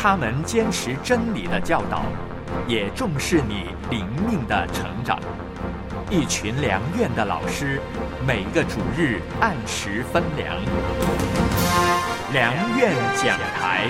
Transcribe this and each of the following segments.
他们坚持真理的教导，也重视你灵命的成长。一群良院的老师，每个主日按时分粮。良院讲台，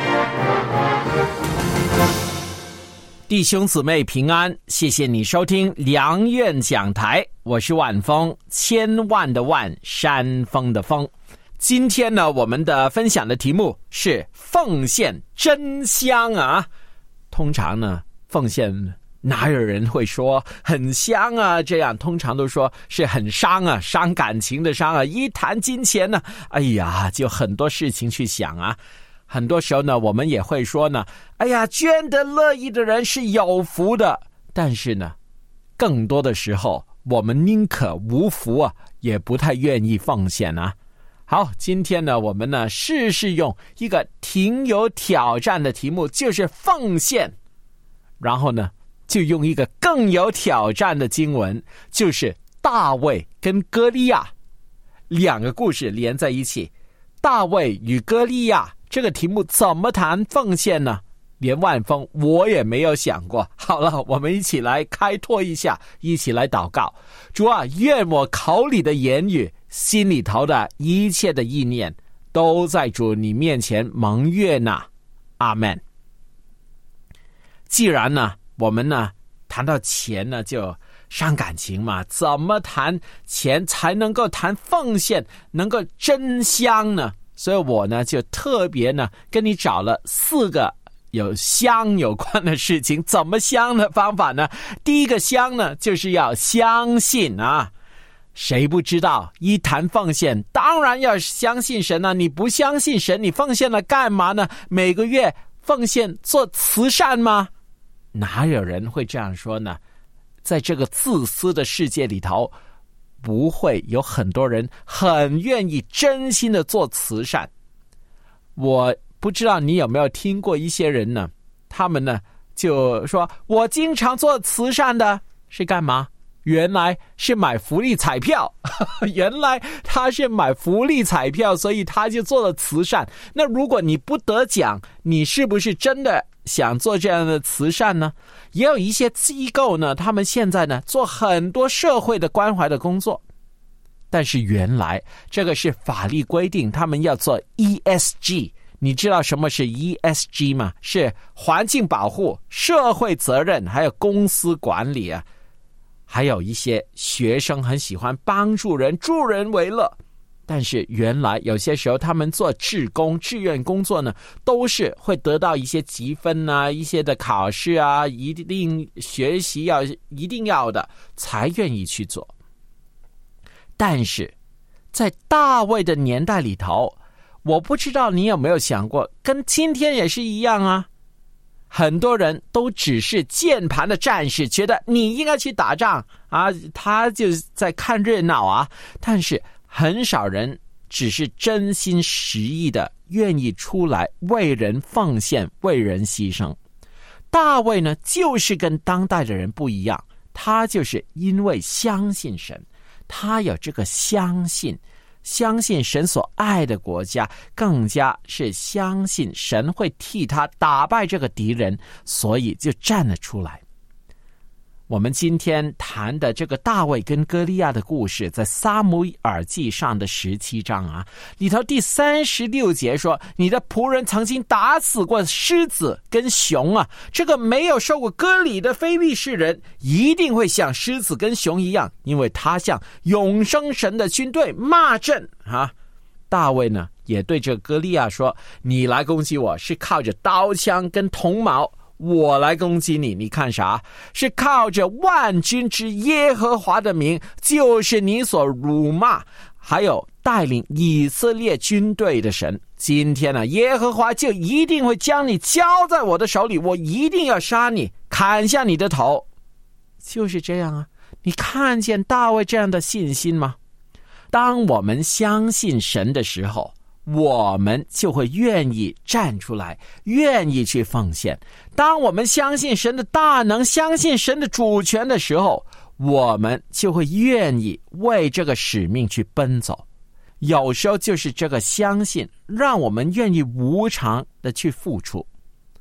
弟兄姊妹平安，谢谢你收听良院讲台，我是万峰，千万的万，山峰的峰。今天呢，我们的分享的题目是奉献真香啊。通常呢，奉献哪有人会说很香啊？这样通常都说是很伤啊，伤感情的伤啊。一谈金钱呢，哎呀，就很多事情去想啊。很多时候呢，我们也会说呢，哎呀，捐得乐意的人是有福的。但是呢，更多的时候，我们宁可无福啊，也不太愿意奉献啊。好，今天呢，我们呢试试用一个挺有挑战的题目，就是奉献。然后呢，就用一个更有挑战的经文，就是大卫跟歌利亚两个故事连在一起。大卫与歌利亚这个题目怎么谈奉献呢？连万峰我也没有想过。好了，我们一起来开拓一下，一起来祷告。主啊，愿我口里的言语，心里头的一切的意念，都在主你面前蒙悦纳。阿们。既然呢，我们呢谈到钱呢就伤感情嘛，怎么谈钱才能够谈奉献，能够真香呢？所以我呢就特别呢跟你找了4个有香有关的事情。怎么香的方法呢？第一个香呢，就是要相信啊。谁不知道一谈奉献当然要相信神啊，你不相信神，你奉献了干嘛呢？每个月奉献做慈善吗？哪有人会这样说呢？在这个自私的世界里头，不会有很多人很愿意真心的做慈善。我不知道你有没有听过一些人呢，他们呢就说我经常做慈善的，是干嘛？原来是买福利彩票原来他是买福利彩票，所以他就做了慈善。那如果你不得奖，你是不是真的想做这样的慈善呢？也有一些机构呢，他们现在呢做很多社会的关怀的工作，但是原来这个是法律规定他们要做 ESG。 你知道什么是 ESG 吗？是环境保护、社会责任还有公司管理啊。还有一些学生很喜欢帮助人，助人为乐，但是原来有些时候他们做志工志愿工作呢，都是会得到一些积分啊，一些的考试啊，一定学习一定要的才愿意去做。但是在大卫的年代里头，我不知道你有没有想过，跟今天也是一样啊。很多人都只是键盘的战士，觉得你应该去打仗啊，他就在看热闹啊。但是很少人只是真心实意的愿意出来为人奉献，为人牺牲。大卫呢，就是跟当代的人不一样，他就是因为相信神，他有这个相信神所爱的国家，更加是相信神会替他打败这个敌人，所以就站了出来。我们今天谈的这个大卫跟歌利亚的故事，在撒母耳记上的17章啊，里头第36节说，你的仆人曾经打死过狮子跟熊啊，这个没有受过割礼的非利士人一定会像狮子跟熊一样，因为他向永生神的军队骂阵啊。大卫呢也对这个歌利亚说，你来攻击我是靠着刀枪跟铜矛，我来攻击你，你看啥？是靠着万军之耶和华的名，就是你所辱骂还有带领以色列军队的神。今天呢，耶和华就一定会将你交在我的手里，我一定要杀你，砍下你的头。就是这样啊。你看见大卫这样的信心吗？当我们相信神的时候，我们就会愿意站出来，愿意去奉献。当我们相信神的大能，相信神的主权的时候，我们就会愿意为这个使命去奔走。有时候就是这个相信，让我们愿意无偿的去付出。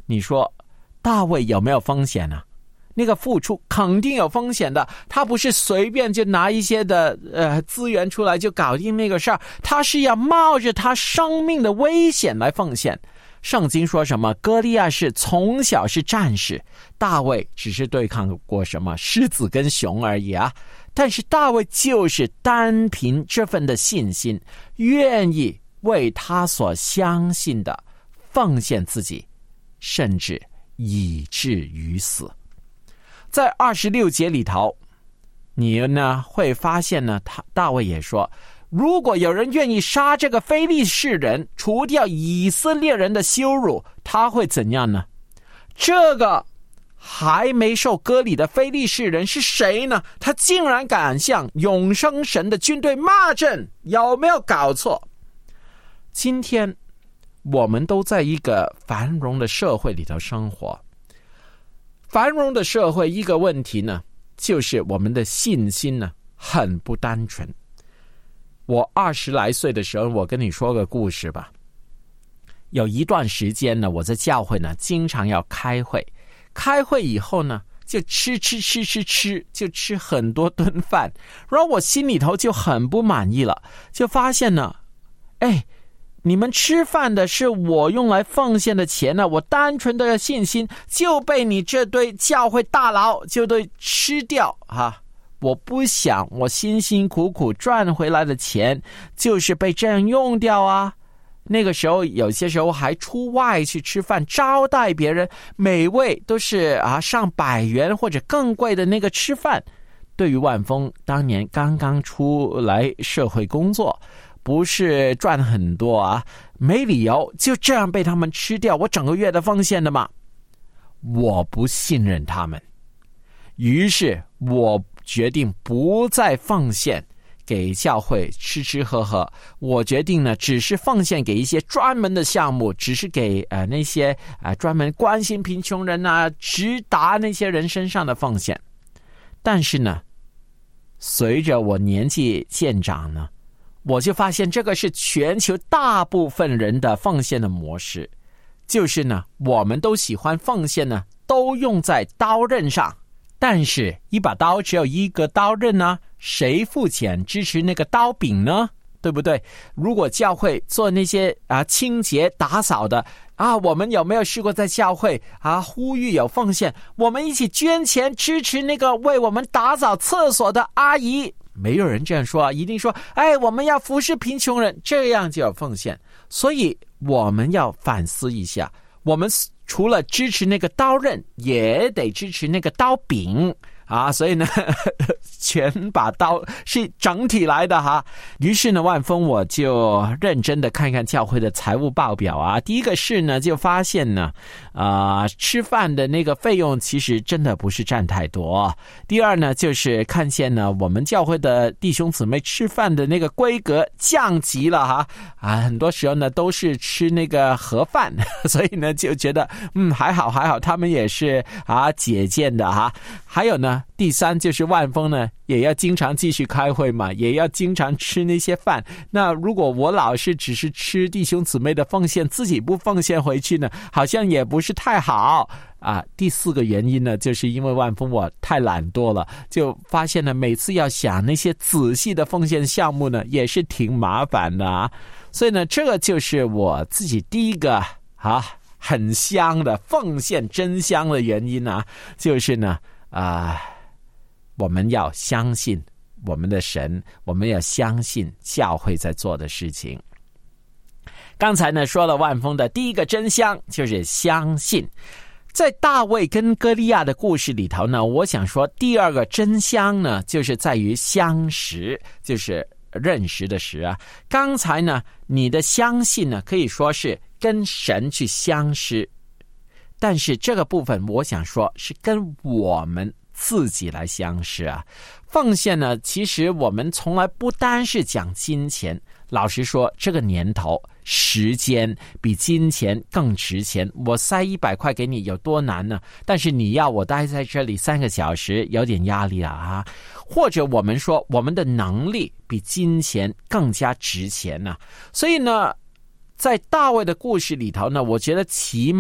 你说大卫有没有风险呢？那个付出肯定有风险的，他不是随便就拿一些的资源出来就搞定那个事儿，他是要冒着他生命的危险来奉献。圣经说什么？歌利亚是从小是战士，大卫只是对抗过什么狮子跟熊而已啊。但是大卫就是单凭这份的信心，愿意为他所相信的奉献自己，甚至以至于死。在26节里头，你呢会发现呢，大卫也说，如果有人愿意杀这个非利士人，除掉以色列人的羞辱，他会怎样呢？这个还没受割礼的非利士人是谁呢？他竟然敢向永生神的军队骂阵，有没有搞错？今天我们都在一个繁荣的社会里头生活，繁荣的社会一个问题呢，就是我们的信心呢很不单纯。我20来岁的时候，我跟你说个故事吧。有一段时间呢，我在教会呢经常要开会，开会以后呢就吃，就吃很多顿饭，然后我心里头就很不满意了，就发现呢，你们吃饭的是我用来奉献的钱呢，我单纯的信心就被你这堆教会大佬就都吃掉啊！我不想我辛辛苦苦赚回来的钱就是被这样用掉啊！那个时候有些时候还出外去吃饭，招待别人，每位都是上100元或者更贵的那个吃饭。对于万峰当年刚刚出来社会工作，不是赚很多啊，没理由就这样被他们吃掉我整个月的奉献的嘛。我不信任他们，于是我决定不再奉献给教会吃喝喝，我决定呢只是奉献给一些专门的项目，只是给那些专门关心贫穷人直达那些人身上的奉献。但是呢，随着我年纪渐长呢，我就发现这个是全球大部分人的奉献的模式，就是呢，我们都喜欢奉献呢，都用在刀刃上，但是一把刀只有一个刀刃呢，谁付钱支持那个刀柄呢？对不对？如果教会做那些清洁打扫的我们有没有试过在教会呼吁有奉献，我们一起捐钱支持那个为我们打扫厕所的阿姨？没有人这样说一定说我们要服侍贫穷人，这样就有奉献。所以我们要反思一下，我们除了支持那个刀刃，也得支持那个刀柄所以呢全把刀是整体来的于是呢，万峰我就认真的看看教会的财务报表第一个是呢，就发现呢吃饭的那个费用其实真的不是占太多。第二呢，就是看见呢我们教会的弟兄姊妹吃饭的那个规格降级了很多时候呢都是吃那个盒饭，所以呢就觉得还好他们也是节俭的还有呢，第三就是万峰呢也要经常继续开会嘛，也要经常吃那些饭。那如果我老是只是吃弟兄姊妹的奉献，自己不奉献回去呢，好像也不是太好第四个原因呢，就是因为万峰我太懒惰了，就发现呢每次要想那些仔细的奉献项目呢，也是挺麻烦的所以呢，这个就是我自己第一个很香的奉献真香的原因就是呢我们要相信我们的神，我们要相信教会在做的事情。刚才呢说了万峰的第一个真香就是相信。在大卫跟歌利亚的故事里头呢，我想说第二个真香呢，就是在于相识，就是认识的识刚才呢你的相信呢可以说是跟神去相识，但是这个部分我想说是跟我们自己来相识奉献呢，其实我们从来不单是讲金钱，老实说这个年头时间比金钱更值钱，我塞100块给你有多难呢？但是你要我待在这里3个小时，有点压力了或者我们说我们的能力比金钱更加值钱所以呢，在大卫的故事里头呢，我觉得起码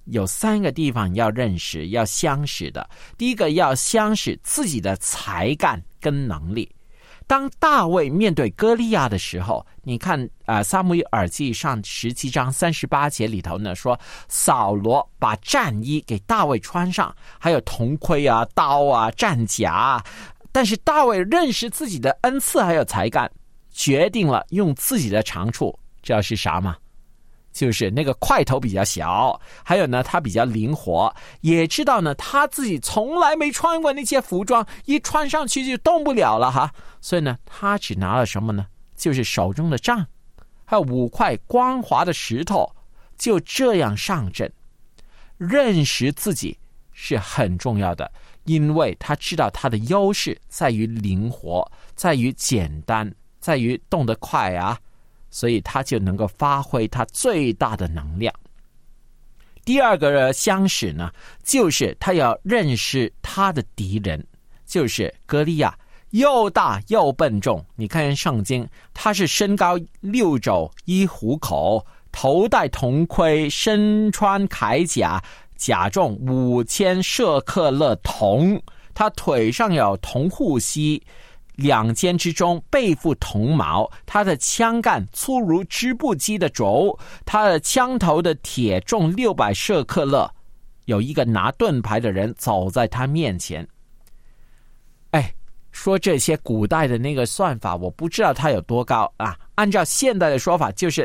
有3个地方要认识要相识的。第一个要相识自己的才干跟能力。当大卫面对歌利亚的时候，你看撒母耳记上17章38节里头呢说，扫罗把战衣给大卫穿上，还有铜盔啊、刀啊、战甲啊。但是大卫认识自己的恩赐还有才干，决定了用自己的长处，知道是啥吗？就是那个块头比较小，还有呢他比较灵活，也知道呢他自己从来没穿过那些服装，一穿上去就动不了了哈。所以呢他只拿了什么呢？就是手中的杖，还有5块光滑的石头，就这样上阵。认识自己是很重要的，因为他知道他的优势在于灵活，在于简单，在于动得快啊，所以他就能够发挥他最大的能量。第二个相识呢，就是他要认识他的敌人，就是歌利亚，又大又笨重。你看圣经，他是身高6肘1虎口，头戴铜盔，身穿铠甲，甲重5000舍客勒铜，他腿上有铜护膝，2肩之中背负铜矛，他的枪杆粗如织布机的轴，他的枪头的铁重600舍客勒。有一个拿盾牌的人走在他面前。说这些古代的那个算法，我不知道他有多高啊。按照现代的说法，就是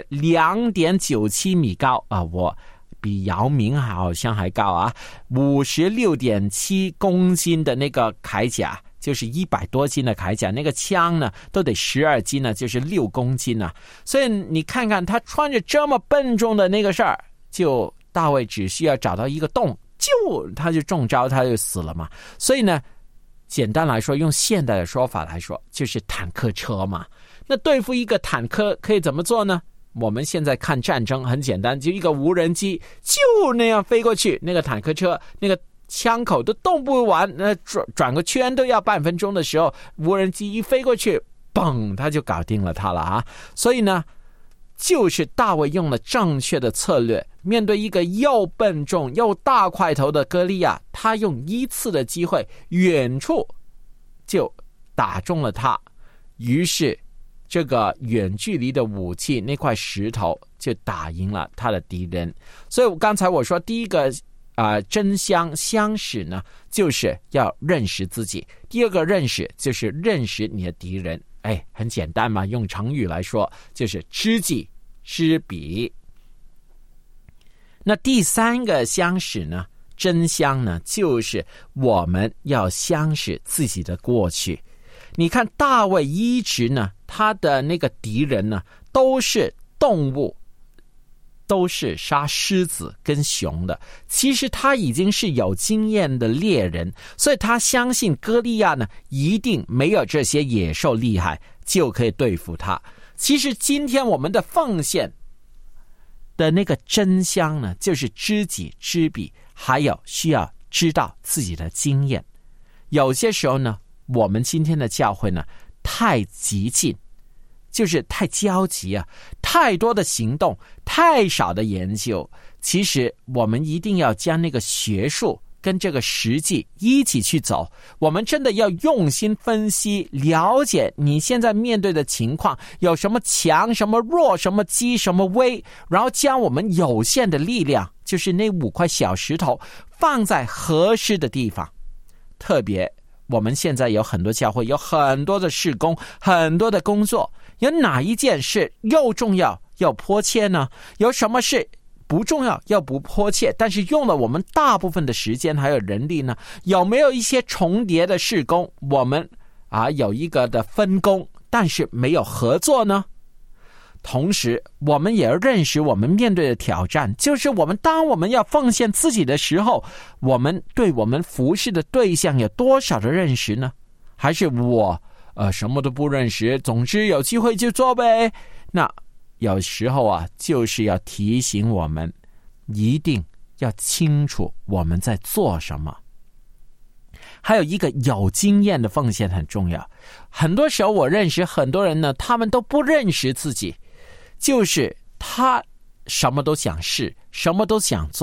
2.97 米高啊，我比姚明好像还高啊。56.7 公斤的那个铠甲，就是100多斤的铠甲，那个枪呢都得12斤呢，就是6公斤啊。所以你看看他穿着这么笨重的那个事儿，就大卫只需要找到一个洞，他就中招，他就死了嘛。所以呢，简单来说，用现代的说法来说，就是坦克车嘛。那对付一个坦克可以怎么做呢？我们现在看战争很简单，就一个无人机就那样飞过去，那个坦克车那个枪口都动不完，那转个圈都要半分钟的时候，无人机一飞过去，嘣，他就搞定了他了啊。所以呢，就是大卫用了正确的策略，面对一个又笨重又大块头的歌利亚，他用一次的机会，远处就打中了他，于是这个远距离的武器那块石头就打赢了他的敌人。所以刚才我说第一个真相识呢，就是要认识自己。第二个认识就是认识你的敌人。很简单嘛，用成语来说就是知己知彼。那第3个相识呢，真相呢，就是我们要相识自己的过去。你看大卫一直呢，他的那个敌人呢都是动物，都是杀狮子跟熊的。其实他已经是有经验的猎人，所以他相信歌利亚呢一定没有这些野兽厉害，就可以对付他。其实今天我们的奉献的那个真相呢，就是知己知彼，还有需要知道自己的经验。有些时候呢，我们今天的教会呢太激进，就是太焦急啊，太多的行动，太少的研究。其实我们一定要将那个学术跟这个实际一起去走。我们真的要用心分析，了解你现在面对的情况，有什么强，什么弱，什么基，什么微，然后将我们有限的力量，就是那5块小石头，放在合适的地方。特别我们现在有很多教会，有很多的事工，很多的工作，有哪一件事又重要又迫切呢？有什么事不重要又不迫切，但是用了我们大部分的时间还有人力呢？有没有一些重叠的事工，我们有一个的分工，但是没有合作呢？同时我们也要认识我们面对的挑战，就是当我们要奉献自己的时候，我们对我们服侍的对象有多少的认识呢？还是我什么都不认识，总之有机会就做呗？那有时候就是要提醒我们，一定要清楚我们在做什么。还有一个有经验的奉献很重要。很多时候我认识很多人呢，他们都不认识自己，就是他什么都想试，什么都想做，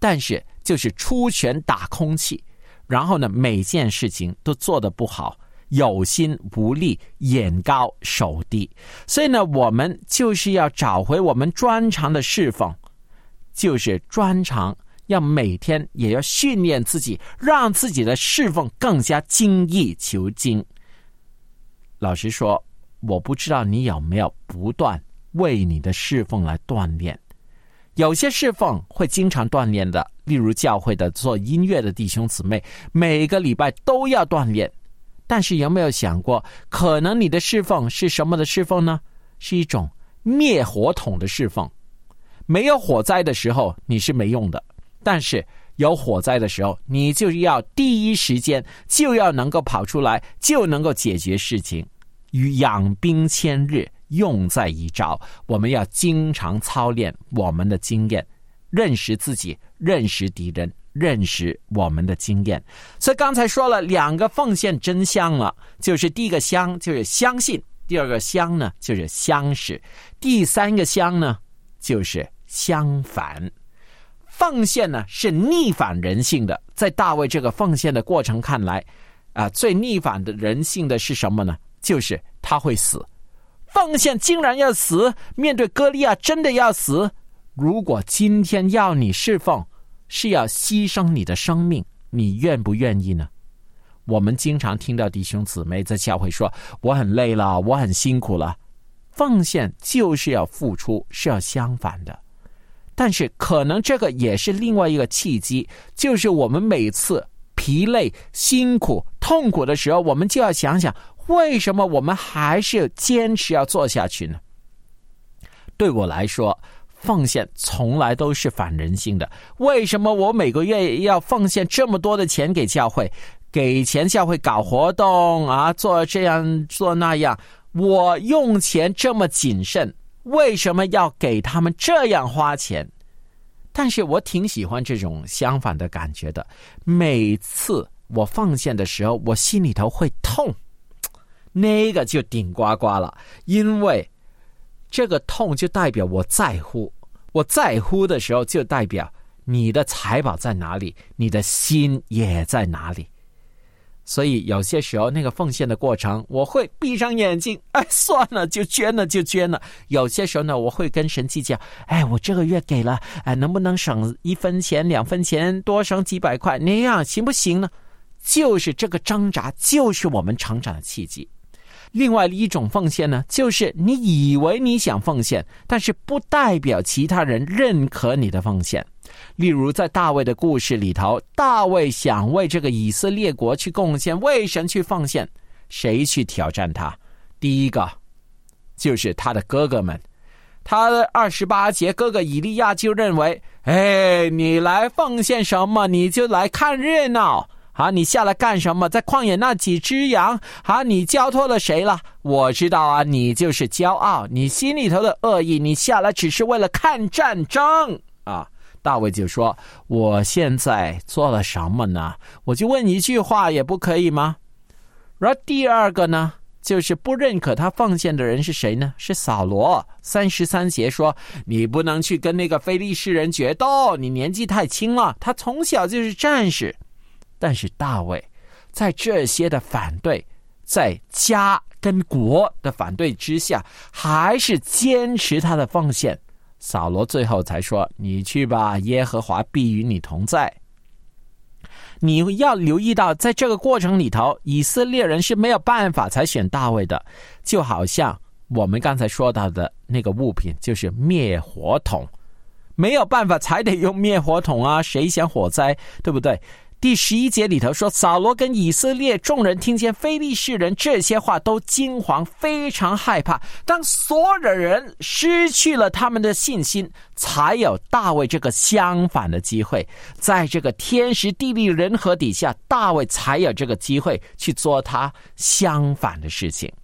但是就是出拳打空气，然后呢，每件事情都做得不好，有心无力，眼高手低。所以呢，我们就是要找回我们专长的侍奉，就是专长要每天也要训练自己，让自己的侍奉更加精益求精。老实说，我不知道你有没有不断为你的侍奉来锻炼。有些侍奉会经常锻炼的，例如教会的做音乐的弟兄姊妹，每个礼拜都要锻炼。但是有没有想过，可能你的侍奉是什么的侍奉呢？是一种灭火筒的侍奉。没有火灾的时候你是没用的，但是有火灾的时候，你就要第一时间就要能够跑出来，就能够解决事情。与养兵千日，用在一朝。我们要经常操练我们的经验，认识自己，认识敌人，认识我们的经验。所以刚才说了2个奉献真相了，就是第一个相就是相信，第二个相呢就是相识，第3个相呢就是相反。奉献呢是逆反人性的，在大卫这个奉献的过程看来最逆反的人性的是什么呢？就是他会死。奉献竟然要死，面对歌利亚真的要死。如果今天要你侍奉，是要牺牲你的生命，你愿不愿意呢？我们经常听到弟兄姊妹在教会说，我很累了，我很辛苦了。奉献就是要付出，是要相反的。但是可能这个也是另外一个契机，就是我们每次疲累、辛苦、痛苦的时候，我们就要想想，为什么我们还是坚持要做下去呢？对我来说，奉献从来都是反人性的。为什么我每个月要奉献这么多的钱给教会，给钱教会搞活动做这样做那样，我用钱这么谨慎，为什么要给他们这样花钱？但是我挺喜欢这种相反的感觉的。每次我奉献的时候，我心里头会痛，那个就顶呱呱了，因为这个痛就代表我在乎，我在乎的时候就代表你的财宝在哪里，你的心也在哪里。所以有些时候那个奉献的过程，我会闭上眼睛，算了，就捐了就捐了。有些时候呢，我会跟神计较，我这个月给了，能不能省1分钱2分钱，多省几百块，那样行不行呢？就是这个挣扎，就是我们成长的契机。另外一种奉献呢，就是你以为你想奉献，但是不代表其他人认可你的奉献。例如在大卫的故事里头，大卫想为这个以色列国去贡献，为神去奉献，谁去挑战他？第一个就是他的哥哥们。他的28节，哥哥以利亚就认为，你来奉献什么？你就来看热闹你下来干什么？在旷野那几只羊你交托了谁了？我知道你就是骄傲，你心里头的恶意，你下来只是为了看战争大卫就说，我现在做了什么呢？我就问一句话也不可以吗？然后第二个呢，就是不认可他奉献的人是谁呢？是扫罗。33节说，你不能去跟那个非利士人决斗，你年纪太轻了，他从小就是战士。但是大卫在这些的反对，在家跟国的反对之下，还是坚持他的奉献。扫罗最后才说，你去吧，耶和华必与你同在。你要留意到，在这个过程里头，以色列人是没有办法才选大卫的，就好像我们刚才说到的那个物品，就是灭火筒，没有办法才得用灭火筒谁想火灾，对不对？第11节里头说，扫罗跟以色列众人听见非利士人这些话，都惊惶，非常害怕。当所有的人失去了他们的信心，才有大卫这个相反的机会。在这个天时地利人和底下，大卫才有这个机会去做他相反的事情。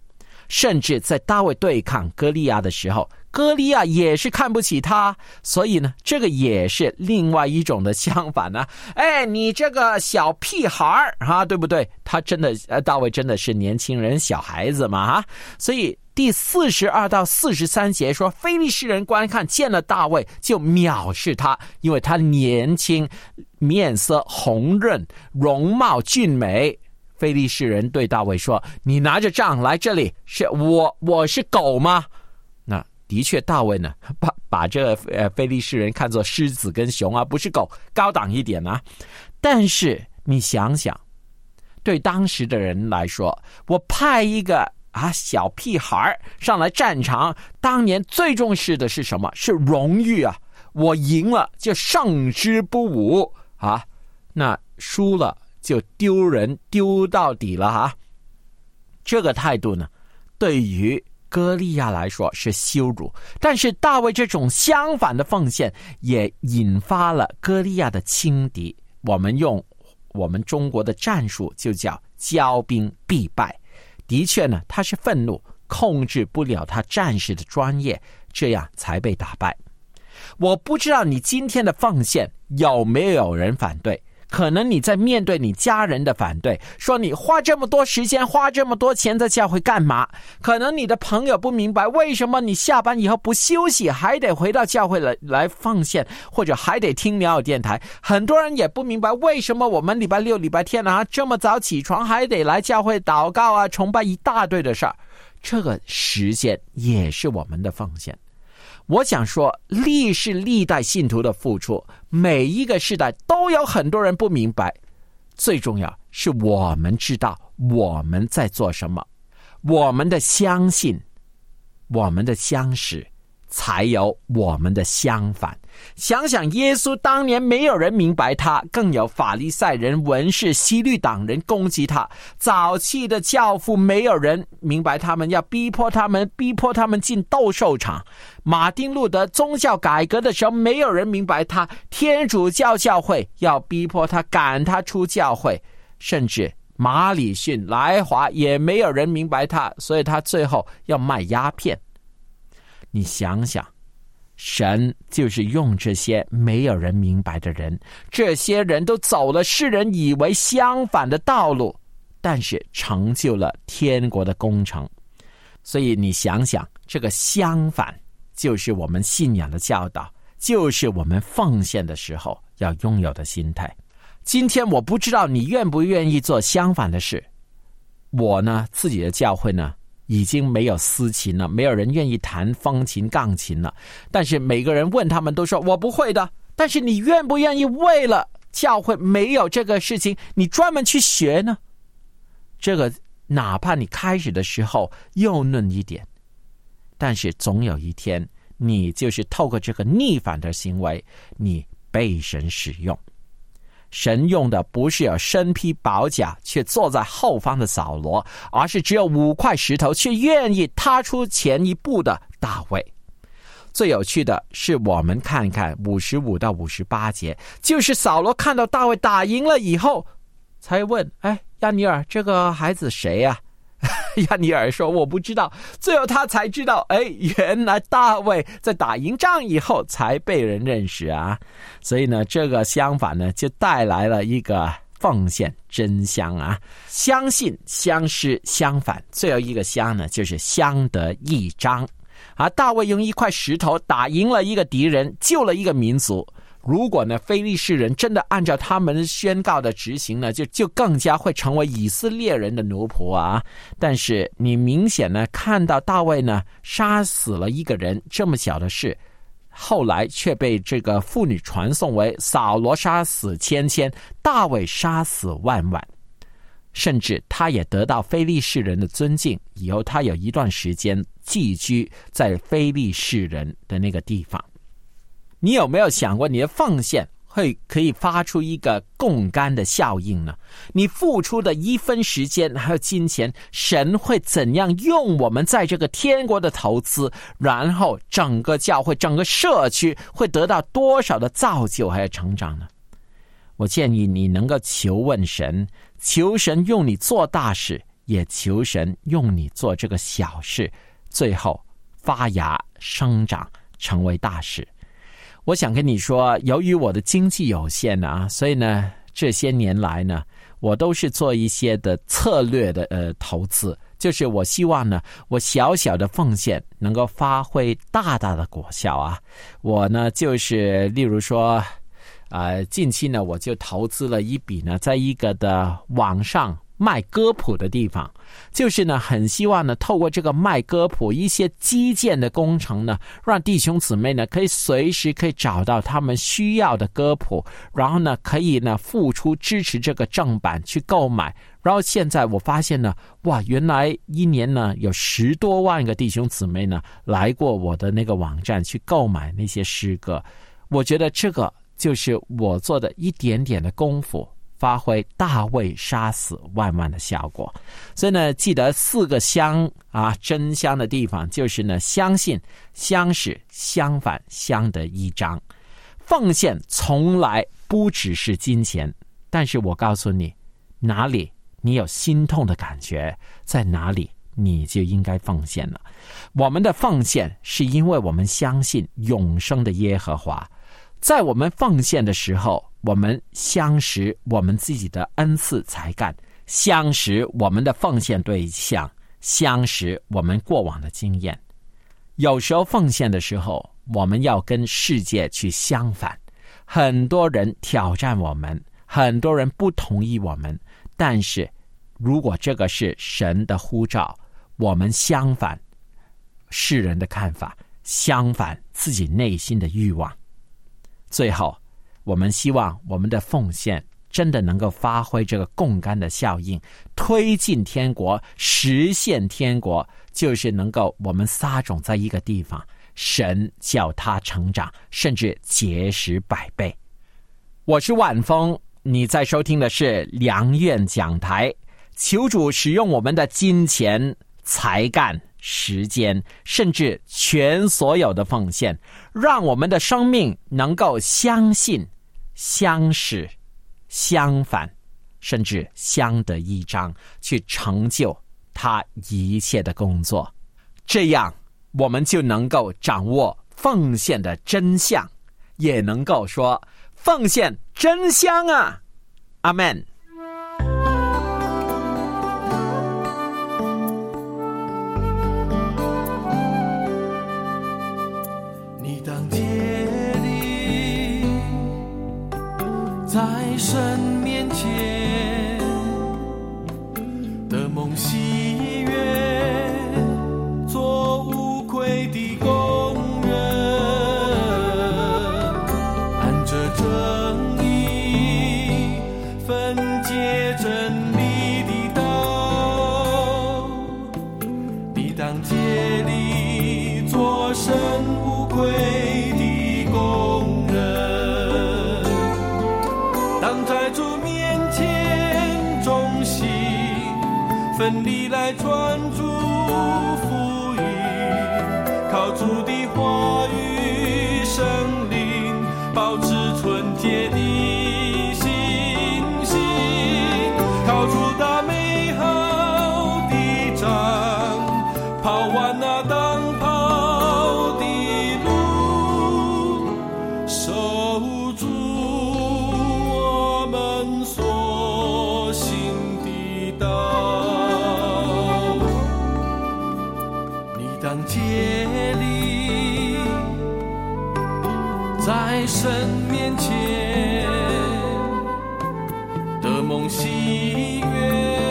甚至在大卫对抗歌利亚的时候，歌利亚也是看不起他，所以呢，这个也是另外一种的相反呢。你这个小屁孩啊，对不对？他真的，大卫真的是年轻人、小孩子嘛，所以第42到43节说，非利士人观看见了大卫就藐视他，因为他年轻，面色红润，容貌俊美。非利士人对大卫说，你拿着杖来这里，是我是狗吗？那的确大卫呢把这个非利士人看作狮子跟熊啊，不是狗，高档一点啊。但是你想想，对当时的人来说，我派一个小屁孩上来战场，当年最重视的是什么？是荣誉啊！我赢了就胜之不武啊，那输了就丢人丢到底了这个态度呢，对于歌利亚来说是羞辱，但是大卫这种相反的奉献也引发了歌利亚的轻敌。我们用我们中国的战术就叫骄兵必败。的确呢，他是愤怒，控制不了他战士的专业，这样才被打败。我不知道你今天的奉献有没有人反对，可能你在面对你家人的反对，说你花这么多时间花这么多钱在教会干嘛？可能你的朋友不明白为什么你下班以后不休息还得回到教会来奉献，或者还得听鸟友电台。很多人也不明白为什么我们礼拜六礼拜天这么早起床还得来教会祷告崇拜一大堆的事儿。这个时间也是我们的奉献。我想说，历世历代信徒的付出，每一个世代都有很多人不明白。最重要是我们知道我们在做什么，我们的相信，我们的相识，才有我们的相反。想想耶稣当年没有人明白他，更有法利赛人、文士、希律党人攻击他。早期的教父没有人明白他们，要逼迫他们进斗兽场。马丁路德宗教改革的时候，没有人明白他，天主教会要逼迫他，赶他出教会。甚至马礼逊、来华也没有人明白他，所以他最后要卖鸦片。你想想，神就是用这些没有人明白的人，这些人都走了世人以为相反的道路，但是成就了天国的工程。所以你想想，这个相反就是我们信仰的教导，就是我们奉献的时候要拥有的心态。今天我不知道你愿不愿意做相反的事。我呢，自己的教会呢已经没有司琴了，没有人愿意弹风琴、钢琴了。但是每个人问他们都说我不会的。但是你愿不愿意为了教会没有这个事情，你专门去学呢？这个哪怕你开始的时候幼嫩一点，但是总有一天，你就是透过这个逆反的行为，你被神使用。神用的不是有身披宝甲却坐在后方的扫罗，而是只有5块石头却愿意踏出前一步的大卫。最有趣的是，我们看看55到58节，就是扫罗看到大卫打赢了以后，才问：亚尼尔，这个孩子谁呀？亚尼尔说我不知道。最后他才知道，原来大卫在打赢仗以后才被人认识啊。所以呢，这个相反呢，就带来了一个奉献真相啊。相信、相识、相反，最后一个相呢，就是相得益彰啊。大卫用1块石头打赢了一个敌人，救了一个民族。如果呢，非利士人真的按照他们宣告的执行呢，就更加会成为以色列人的奴仆啊。但是你明显呢看到大卫呢杀死了一个人这么小的事，后来却被这个妇女传颂为扫罗杀死千千，大卫杀死万万。甚至他也得到非利士人的尊敬，以后他有一段时间寄居在非利士人的那个地方。你有没有想过，你的奉献可以发出一个共甘的效应呢？你付出的1分时间还有金钱，神会怎样用我们在这个天国的投资，然后整个教会、整个社区会得到多少的造就还有成长呢？我建议你能够求问神，求神用你做大事， 也求神用你做这个小事，最后发芽生长成为大事。我想跟你说，由于我的经济有限啊，所以呢这些年来呢，我都是做一些的策略的投资，就是我希望呢，我小小的奉献能够发挥大大的果效啊。我呢就是例如说近期呢我就投资了一笔呢，在一个的网上卖歌谱的地方，就是呢很希望呢透过这个卖歌谱一些基建的工程呢，让弟兄姊妹呢可以随时可以找到他们需要的歌谱，然后呢可以呢付出支持这个正版去购买。然后现在我发现呢，哇，原来一年呢有10多万个弟兄姊妹呢来过我的那个网站去购买那些诗歌。我觉得这个就是我做的一点点的功夫，发挥大卫杀死万万的效果。所以呢，记得4个香啊，真香的地方就是呢，相信、相识、相反、相得益彰。奉献从来不只是金钱，但是我告诉你，哪里你有心痛的感觉，在哪里你就应该奉献了。我们的奉献是因为我们相信永生的耶和华。在我们奉献的时候，我们相识我们自己的恩赐才干，相识我们的奉献对象，相识我们过往的经验。有时候奉献的时候，我们要跟世界去相反，很多人挑战我们，很多人不同意我们，但是如果这个是神的呼召，我们相反世人的看法，相反自己内心的欲望。最后，我们希望我们的奉献真的能够发挥这个共甘的效应，推进天国，实现天国，就是能够我们撒种在一个地方，神叫它成长，甚至结实100倍。我是万峰，你在收听的是良苑讲台。求主使用我们的金钱、才干、时间，甚至全所有的奉献，让我们的生命能够相信、相识、相反，甚至相得益彰，去成就他一切的工作。这样我们就能够掌握奉献的真相，也能够说奉献真香啊！阿们。 在神面前的梦喜悦，做无愧的工人，按着正义分解真理的道，你当竭力做神无愧的工人。当在主面前忠心奋力来传主福音，靠主的话语圣灵保持纯洁的信心，靠主打美好的仗，跑完那当跑的路，守住所行的道。你当竭力在神面前的梦喜悦，